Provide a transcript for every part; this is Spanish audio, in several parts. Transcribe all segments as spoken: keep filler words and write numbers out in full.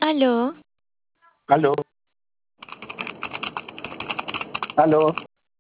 Aló, Aló, aló.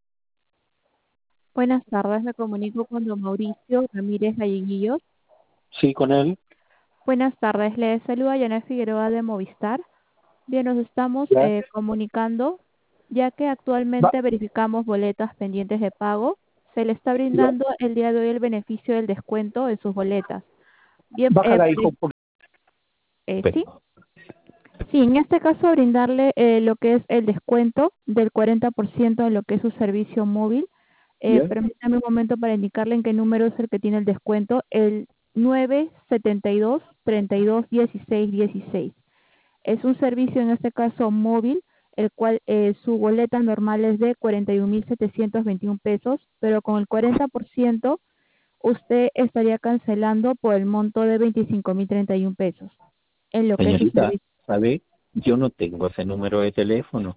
Buenas tardes, me comunico con don Mauricio Ramírez Galleguillos. Sí, con él. Buenas tardes, le saluda Yana Figueroa de Movistar. Bien, nos estamos Ya. eh, comunicando ya que Va, actualmente verificamos boletas pendientes de pago. Se le está ya. brindando el día de hoy el beneficio del descuento en sus boletas. Bien, eh, Bájala, hijo, pre- un poquito. eh, sí, sí, en este caso brindarle eh, lo que es el descuento del cuarenta por ciento en lo que es su servicio móvil. Eh, Ya. permítame un momento para indicarle en qué número es el que tiene el descuento, el nueve setenta y dos, treinta y dos, dieciséis, dieciséis. Es un servicio en este caso móvil, el cual eh, su boleta normal es de cuarenta y un mil setecientos veintiún pesos, pero con el cuarenta por ciento usted estaría cancelando por el monto de veinticinco mil treinta y un pesos en lo que es su Señorita, servicio. ¿sabe? Yo no tengo ese número de teléfono.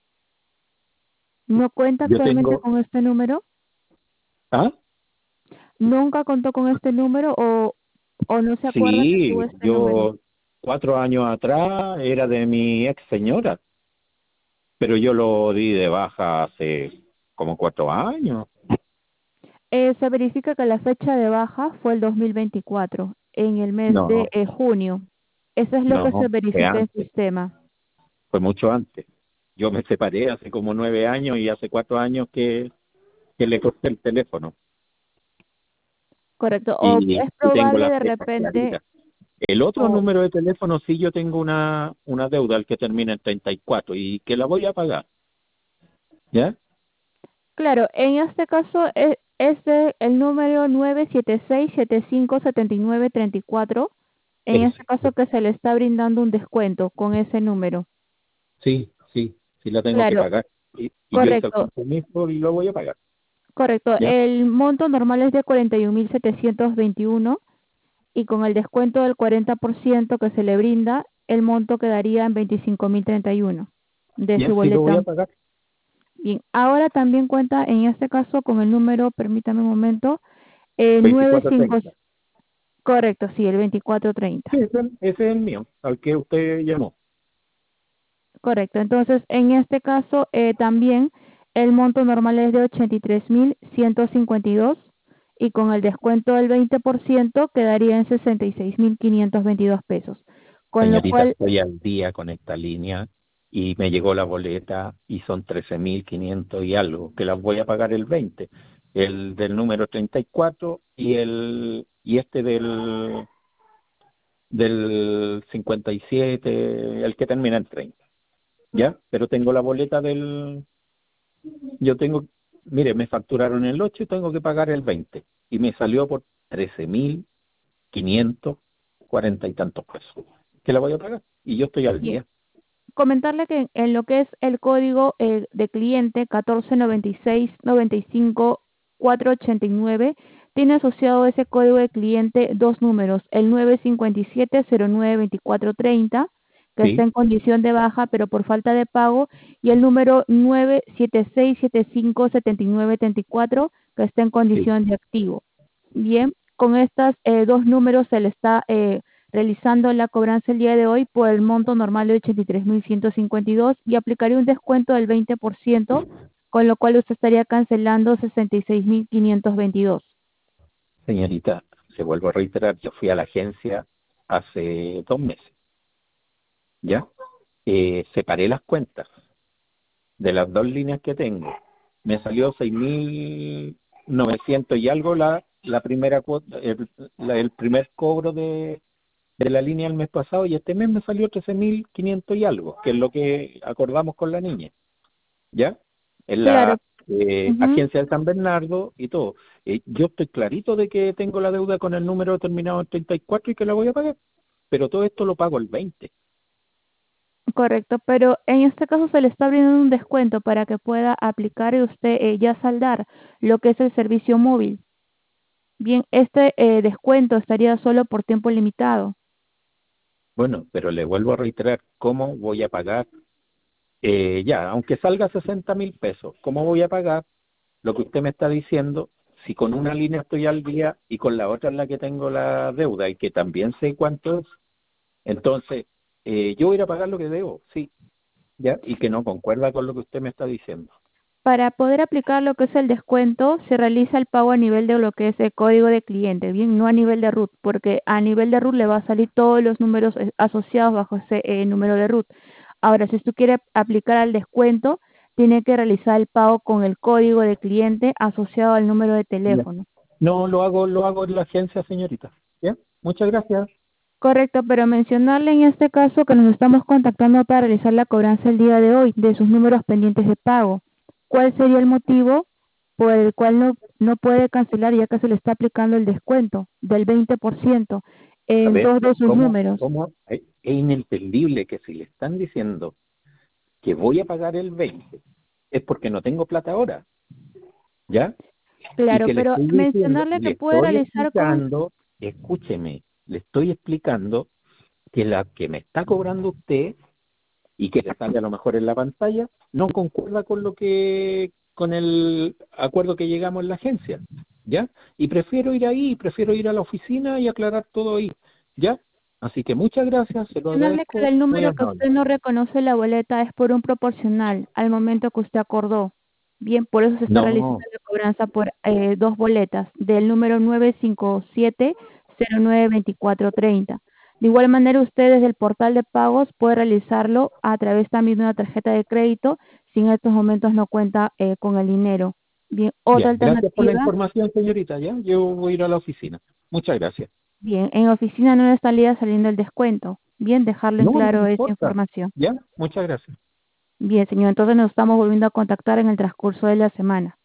¿No cuenta Yo actualmente tengo... con este número? ¿Ah? ¿Nunca contó con este número o, o no se acuerda que tuvo Sí, este número? yo cuatro años atrás era de mi ex señora, pero yo lo di de baja hace como cuatro años. Eh, se verifica que la fecha de baja fue el dos mil veinticuatro, en el mes de No, eh, junio. Eso es lo que se no, fue verifica en el antes, sistema. fue mucho antes. Yo me separé hace como nueve años y hace cuatro años que, que le corté el teléfono. Correcto. O y, es y tengo probable las de fechas repente, claritas. El otro o número de teléfono sí yo tengo una, una deuda al que termina en treinta y cuatro y que la voy a pagar, ¿ya? claro, en este caso es, es de el número nueve siete seis, siete cinco siete nueve tres cuatro. En este Ese. caso que se le está brindando un descuento con ese número. Sí, sí, sí la tengo que Claro, pagar. Y, y yo hice el correcto. compromiso y lo voy a pagar, Correcto, ¿ya? el monto normal es de cuarenta y un mil setecientos veintiuno y con el descuento del cuarenta por ciento que se le brinda, el monto quedaría en veinticinco mil treinta y uno de su Ya, sí lo voy boleta. a pagar. Bien, ahora también cuenta en este caso con el número, permítame un momento, eh, nueve veinticuatro cinco, treinta. correcto, sí, el veinticuatro treinta. Sí, ese, ese es el mío, al que usted llamó. Correcto, entonces en este caso eh, también el monto normal es de ochenta y tres mil ciento cincuenta y dos y con el descuento del veinte por ciento quedaría en sesenta y seis mil quinientos veintidós pesos, con lo Señorita, cual, estoy al día con esta línea y me llegó la boleta y son trece mil quinientos y algo, que las voy a pagar el veinte, el del número treinta y cuatro y el y este del del cincuenta y siete, el que termina en treinta, ¿ya? Pero tengo la boleta del yo tengo, mire, me facturaron el ocho y tengo que pagar el veinte y me salió por trece mil quinientos cuarenta y tantos pesos, que la voy a pagar y yo estoy al bien, día. comentarle que en lo que es el código eh, de cliente catorce noventa y seis noventa y cinco cuatrocientos ochenta y nueve tiene asociado ese código de cliente dos números, el nueve cincuenta y siete cero nueve veinticuatro treinta, que está Sí, en condición de baja pero por falta de pago, y el número nueve siete seis siete cinco siete nueve tres cuatro, que está en sí. condición de activo. Bien, con estos eh, dos números se le está eh, realizando la cobranza el día de hoy por el monto normal de ochenta y tres mil ciento cincuenta y dos y aplicaría un descuento del veinte por ciento, con lo cual usted estaría cancelando sesenta y seis mil quinientos veintidós. Señorita, se vuelvo a reiterar, yo fui a la agencia hace dos meses, ¿ya? Eh, separé las cuentas de las dos líneas que tengo. Me salió seis mil novecientos y algo la, la primera cuota, el, la- el primer cobro de, de la línea el mes pasado y este mes me salió trece mil quinientos y algo, que es lo que acordamos con la niña, ¿ya? En Claro. la eh, Ujú. agencia de San Bernardo y todo. Eh, yo estoy clarito de que tengo la deuda con el número terminado en treinta y cuatro y que la voy a pagar, pero todo esto lo pago el veinte. Correcto, pero en este caso se le está brindando un descuento para que pueda aplicar y usted eh, ya saldar lo que es el servicio móvil. Bien, este eh, descuento estaría solo por tiempo limitado. Bueno, pero le vuelvo a reiterar, ¿cómo voy a pagar? Eh, ya, aunque salga sesenta mil pesos, ¿cómo voy a pagar lo que usted me está diciendo si con una línea estoy al día y con la otra en la que tengo la deuda y que también sé cuánto es? Entonces, eh, yo voy a ir a pagar lo que debo, sí, ya, y que no concuerda con lo que usted me está diciendo. Para poder aplicar lo que es el descuento, se realiza el pago a nivel de lo que es el código de cliente, bien, no a nivel de root, porque a nivel de root le va a salir todos los números eh, asociados bajo ese eh, número de root. Ahora, si usted quiere aplicar al descuento, tiene que realizar el pago con el código de cliente asociado al número de Ya. teléfono. No, lo hago, lo hago en la agencia, señorita. ¿Ya? Muchas gracias. Correcto, pero mencionarle en este caso que nos estamos contactando para realizar la cobranza el día de hoy de sus números pendientes de pago. ¿Cuál sería el motivo por el cual no, no puede cancelar ya que se le está aplicando el descuento del veinte por ciento A en ver, dos de sus ¿cómo, números? cómo? Es es inentendible que si le están diciendo que voy a pagar el veinte, es porque no tengo plata ahora, ¿ya? Y Claro, que le pero estoy diciendo, mencionarle que le puede estoy realizar con... explicando, escúcheme, le estoy explicando que la que me está cobrando usted y que le sale a lo mejor en la pantalla no concuerda con lo que, con el acuerdo que llegamos en la agencia, ¿ya? Y prefiero ir ahí, prefiero ir a la oficina y aclarar todo ahí, ¿ya? Así que muchas gracias, se lo Mencionarle que agradezco, el muy número que amable. usted no reconoce la boleta es por un proporcional al momento que usted acordó. Bien, por eso se está realizando No, la cobranza por eh, dos boletas del número nueve cinco siete cero nueve dos cuatro tres cero. De igual manera, usted desde el portal de pagos puede realizarlo a través también de una tarjeta de crédito si en estos momentos no cuenta eh, con el dinero. Bien, ya, otra gracias por la alternativa, información, señorita, ¿ya? Yo voy a ir a la oficina. Muchas gracias. bien, en oficina no le estaría saliendo el descuento. Bien, dejarlo en No, no claro esa importa, información. ¿ya? Muchas gracias. Bien, señor, entonces nos estamos volviendo a contactar en el transcurso de la semana.